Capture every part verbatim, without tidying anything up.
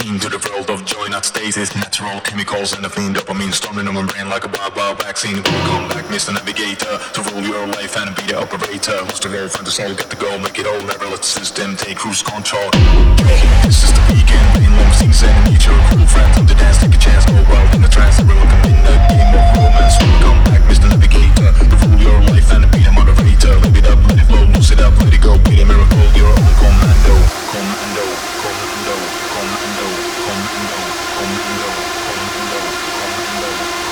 into the world of joy, not stasis. Natural chemicals and the fiend dopamine storming on my brain like a wild, wild vaccine. Welcome back, Mister Navigator, to rule your life and be the operator. Lost the goal, find the soul, get the goal, make it all. Never let the system take cruise control. This is the weekend, rain, long season. Meet your cool friends on the dance, take a chance, go wild in the trance. Never welcome in the game of romance. Welcome back, Mister Navigator, to rule your life and be the moderator. Live it up, let it flow, lose it up, let it go. Be the miracle, your own commando, commando, commando, commando, commando, commando, commando, commando,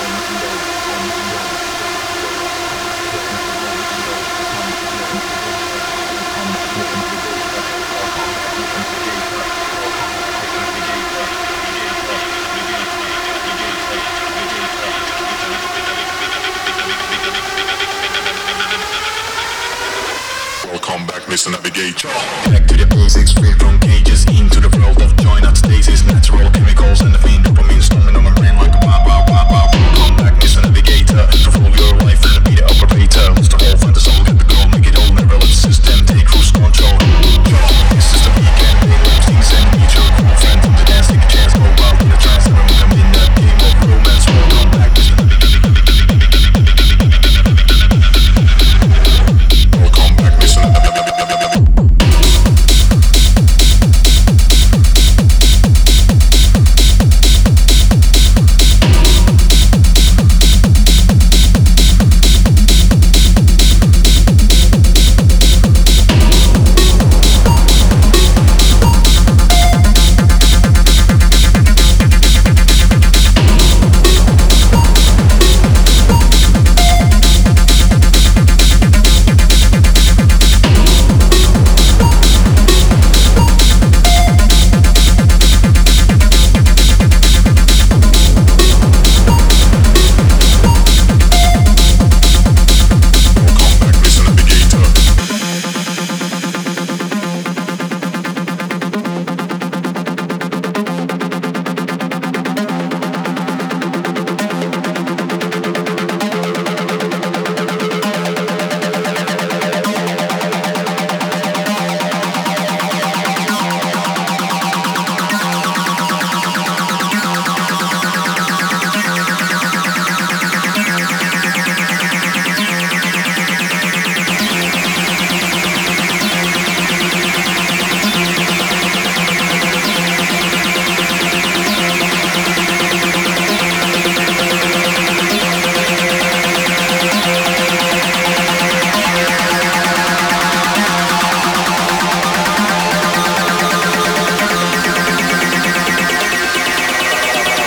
Welcome back, Mister Navigator. Back to the basics, free from cages, into the world of joy, not stasis. Natural chemicals and the fiend dopamine storming on my brain like a wow, wow, wow, wow. Welcome back, Mister Navigator, to rule your life and be the operator. Lost the whole, find the soul, get the goal, make it all. Never let the system take cruise control. This is the weekend, rain, long season. Meet your cool friends on the dance, take a chance, go wild in the trance. Never welcome in that game of romance. Welcome back, Mister Navigator. Welcome back, Mister Navigator.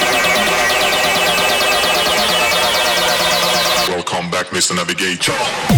Mister Navigator.